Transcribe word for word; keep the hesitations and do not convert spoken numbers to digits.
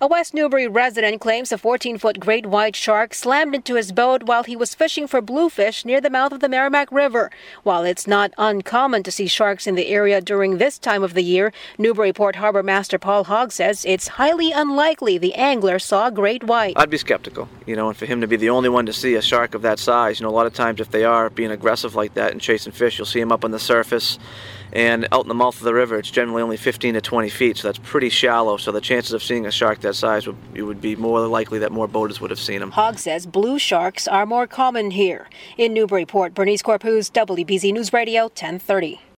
A West Newbury resident claims a fourteen-foot great white shark slammed into his boat while he was fishing for bluefish near the mouth of the Merrimack River. While it's not uncommon to see sharks in the area during this time of the year, Newburyport Harbor Master Paul Hogg says it's highly unlikely the angler saw a great white. I'd be skeptical, you know, and for him to be the only one to see a shark of that size, you know, a lot of times if they are being aggressive like that and chasing fish, you'll see them up on the surface. And out in the mouth of the river, it's generally only fifteen to twenty feet, so that's pretty shallow. So the chances of seeing a shark that size would, it would be more likely that more boaters would have seen them. Hogg says blue sharks are more common here. In Newburyport, Bernice Corpuz, W B Z News Radio, ten thirty.